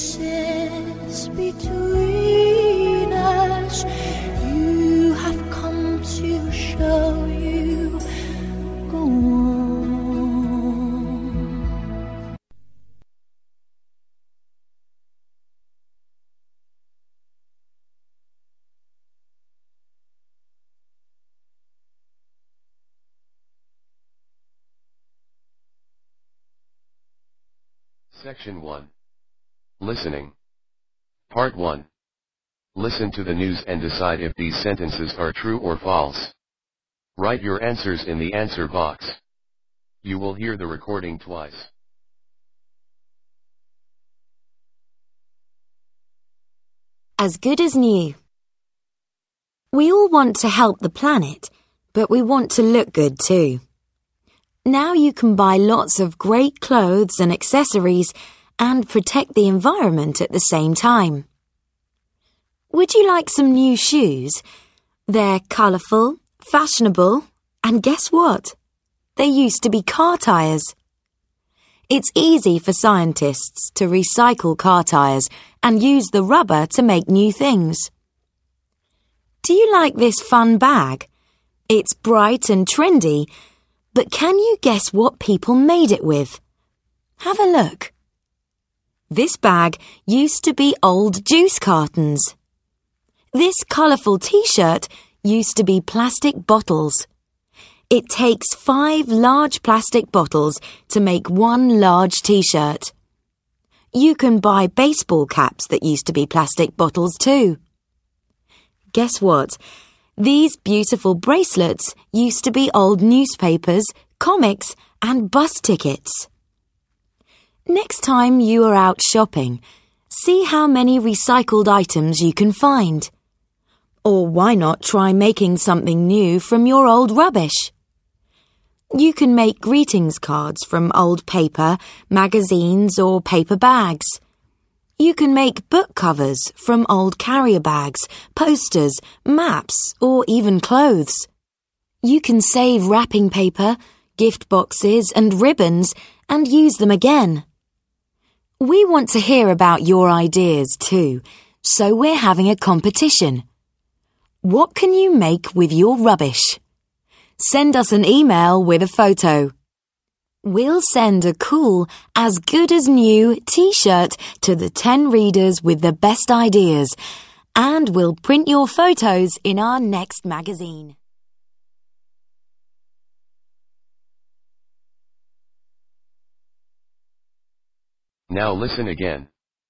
spaces between us. You have come to show you. Go on. Section 1. Listening. Part 1. Listen to the news and decide if these sentences are true or false. Write your answers in the answer box. You will hear the recording twice. As good as new. We all want to help the planet, but we want to look good too. Now you can buy lots of great clothes and accessories and protect the environment at the same time. Would you like some new shoes? They're colourful, fashionable, and guess what? They used to be car tyres. It's easy for scientists to recycle car tyres and use the rubber to make new things. Do you like this fun bag? It's bright and trendy, but can you guess what people made it with? Have a look. This bag used to be old juice cartons. This colourful t-shirt used to be plastic bottles. It takes 5 large plastic bottles to make 1 large t-shirt. You can buy baseball caps that used to be plastic bottles too. Guess what? These beautiful bracelets used to be old newspapers, comics, and bus tickets. Next time you are out shopping, see how many recycled items you can find. Or why not try making something new from your old rubbish? You can make greetings cards from old paper, magazines, or paper bags. You can make book covers from old carrier bags, posters, maps, or even clothes. You can save wrapping paper, gift boxes, and ribbons and use them again. We want to hear about your ideas too, so we're having a competition. What can you make with your rubbish? Send us an email with a photo. We'll send a cool, as good as new t-shirt to the 10 readers with the best ideas, and we'll print your photos in our next magazine. Now listen again.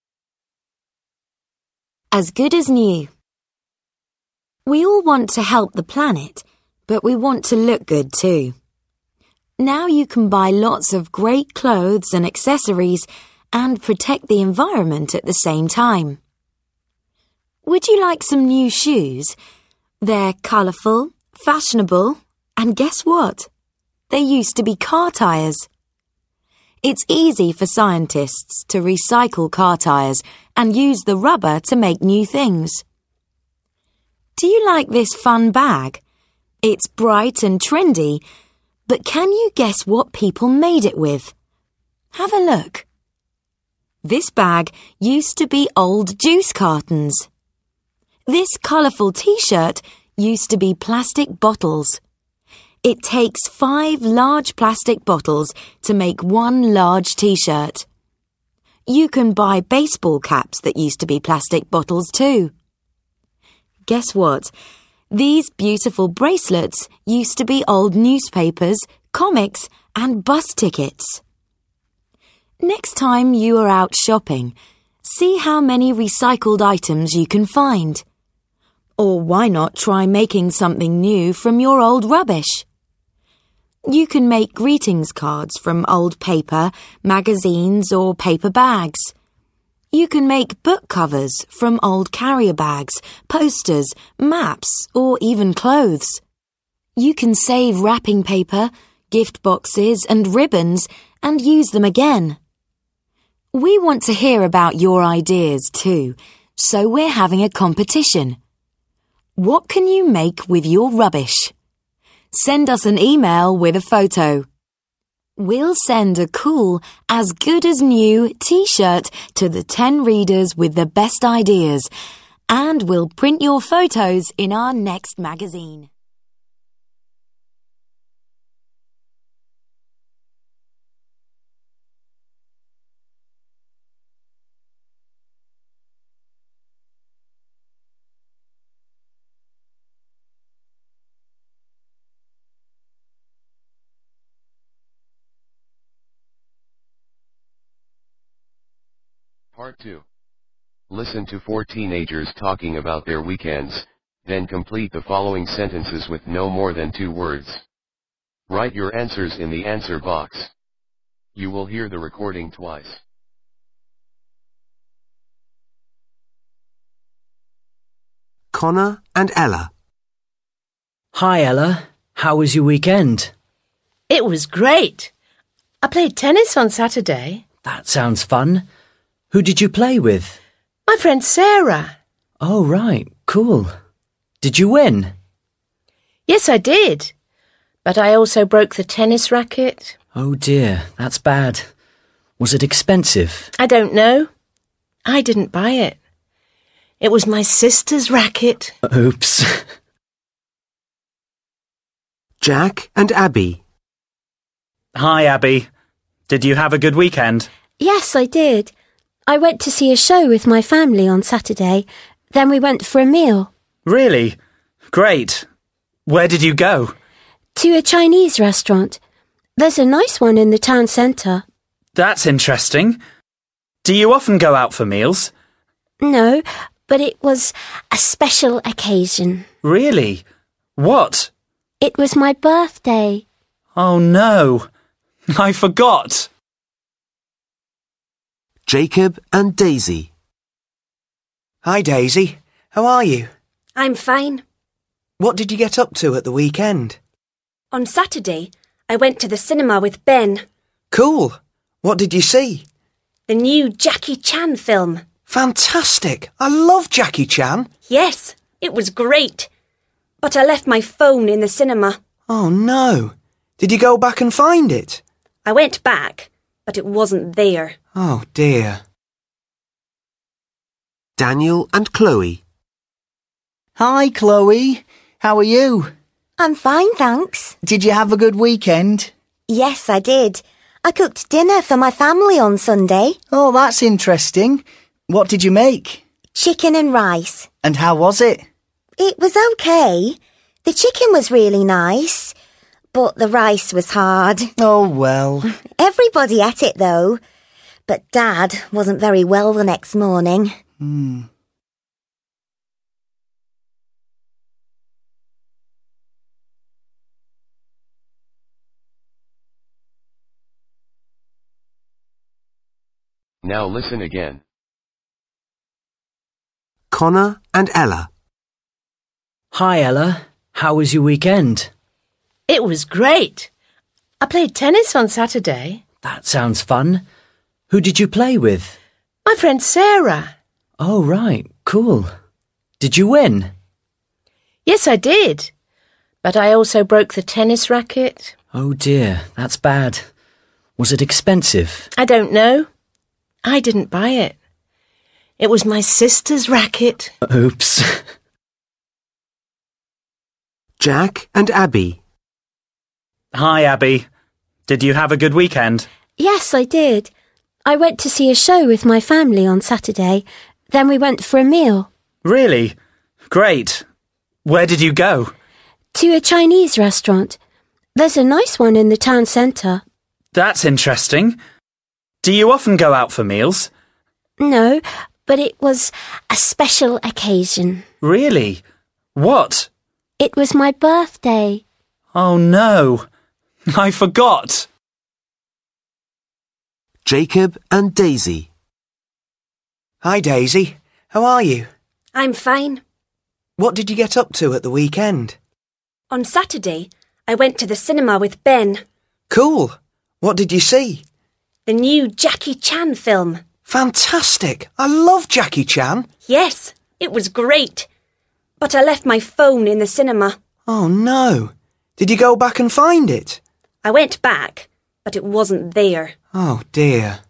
As good as new. We all want to help the planet, but we want to look good too. Now you can buy lots of great clothes and accessories and protect the environment at the same time. Would you like some new shoes? They're colourful, fashionable, and guess what? They used to be car tyres. It's easy for scientists to recycle car tyres and use the rubber to make new things. Do you like this fun bag? It's bright and trendy, but can you guess what people made it with? Have a look. This bag used to be old juice cartons. This colourful t-shirt used to be plastic bottles. It takes 5 large plastic bottles to make 1 large t-shirt. You can buy baseball caps that used to be plastic bottles too. Guess what? These beautiful bracelets used to be old newspapers, comics, and bus tickets. Next time you are out shopping, see how many recycled items you can find. Or why not try making something new from your old rubbish? You can make greetings cards from old paper, magazines, or paper bags. You can make book covers from old carrier bags, posters, maps, or even clothes. You can save wrapping paper, gift boxes, and ribbons and use them again. We want to hear about your ideas too, so we're having a competition. What can you make with your rubbish? Send us an email with a photo. We'll send a cool, as good as new t-shirt to the 10 readers with the best ideas, and we'll print your photos in our next magazine. Part 2. Listen to 4 teenagers talking about their weekends, then complete the following sentences with no more than 2 words. Write your answers in the answer box. You will hear the recording twice. Connor and Ella. Hi Ella, how was your weekend? It was great. I played tennis on Saturday. That sounds fun. Who did you play with? My friend Sarah. Oh right, cool. Did you win? Yes, I did. But I also broke the tennis racket. Oh dear, that's bad. Was it expensive? I don't know. I didn't buy it. It was my sister's racket. Oops. Jack and Abby. Hi, Abby. Did you have a good weekend? Yes, I did. I went to see a show with my family on Saturday. Then we went for a meal. Really? Great. Where did you go? To a Chinese restaurant. There's a nice one in the town centre. That's interesting. Do you often go out for meals? No, but it was a special occasion. Really? What? It was my birthday. Oh no. I forgot. Jacob and Daisy. Hi Daisy, how are you? I'm fine. What did you get up to at the weekend? On Saturday, I went to the cinema with Ben. Cool. What did you see? The new Jackie Chan film. Fantastic. I love Jackie Chan. Yes, it was great. But I left my phone in the cinema. Oh no. Did you go back and find it? I went back, but it wasn't there. Oh dear. Daniel and Chloe. Hi, Chloe. How are you? I'm fine, thanks. Did you have a good weekend? Yes, I did. I cooked dinner for my family on Sunday. Oh, that's interesting. What did you make? Chicken and rice. And how was it? It was okay. The chicken was really nice, but the rice was hard. Oh, well. Everybody ate it, though. But Dad wasn't very well the next morning. Now listen again. Connor and Ella. Hi Ella, how was your weekend? It was great. I played tennis on Saturday. That sounds fun. Who did you play with? My friend Sarah. Oh right, cool. Did you win? Yes, I did. But I also broke the tennis racket. Oh dear, that's bad. Was it expensive? I don't know. I didn't buy it. It was my sister's racket. Oops. Jack and Abby. Hi, Abby. Did you have a good weekend? Yes, I did. I went to see a show with my family on Saturday. Then we went for a meal. Really? Great. Where did you go? To a Chinese restaurant. There's a nice one in the town centre. That's interesting. Do you often go out for meals? No, but it was a special occasion. Really? What? It was my birthday. Oh no. I forgot. Jacob and Daisy. Hi Daisy, how are you? I'm fine. What did you get up to at the weekend? On Saturday, I went to the cinema with Ben. Cool. What did you see? The new Jackie Chan film. Fantastic. I love Jackie Chan. Yes, it was great. But I left my phone in the cinema. Oh no. Did you go back and find it? I went back, but it wasn't there. Oh dear.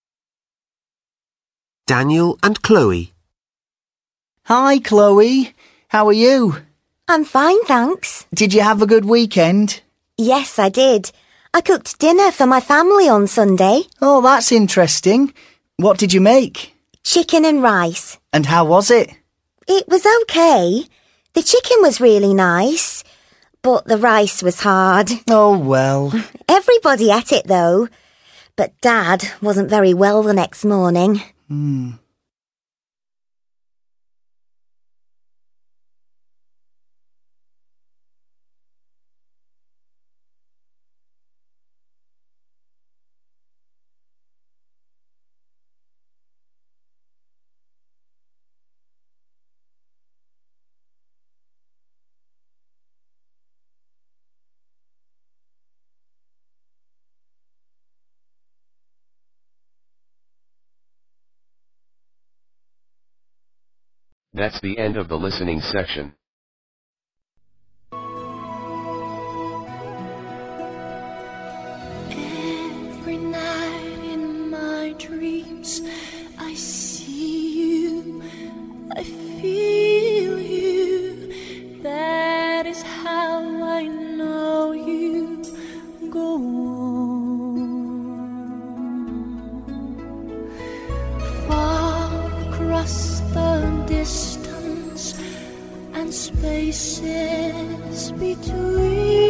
Daniel and Chloe. Hi, Chloe. How are you? I'm fine, thanks. Did you have a good weekend? Yes, I did. I cooked dinner for my family on Sunday. Oh, that's interesting. What did you make? Chicken and rice. And how was it? It was okay. The chicken was really nice, but the rice was hard. Oh, well. Everybody ate it, though. But Dad wasn't very well the next morning. That's the end of the listening section. Every night in my dreams, I see you, I feel you. That is how I know you. Go on. Far across the distance and spaces between.